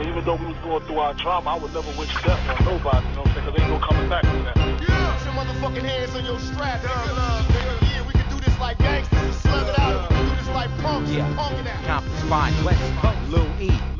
even though we was going through our trauma, I would never wish death on nobody, you know what I'm saying? Because ain't no coming back from that. Yeah, put your motherfucking hands on your strap, nigga. Yeah, we can do this like gangsters, slug it out. We can do this like punks, punking out. Compton Spine, West Coast, Lil E.